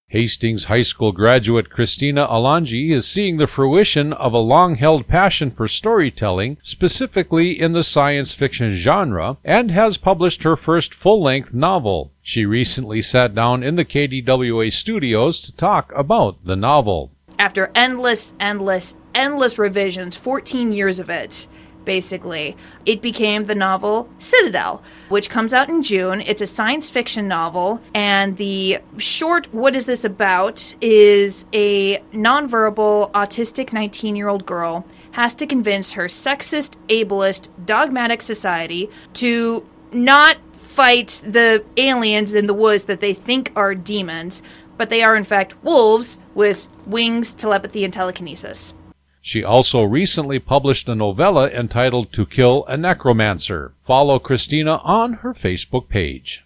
Hastings High School graduate Christina Alangi is seeing the fruition of a long-held passion for storytelling, specifically in the science fiction genre, and has published her first full-length novel. She recently sat down in the KDWA studios to talk about the novel. After endless revisions, 14 years of it, basically, it became the novel Citadel, which comes out in June. It's a science fiction novel, and the short "What is this about?" is a nonverbal, autistic 19-year-old girl has to convince her sexist, ableist, dogmatic society to not fight the aliens in the woods that they think are demons, but they are in fact wolves with wings, telepathy, and telekinesis. She also recently published a novella entitled To Kill a Necromancer. Follow Christina on her Facebook page.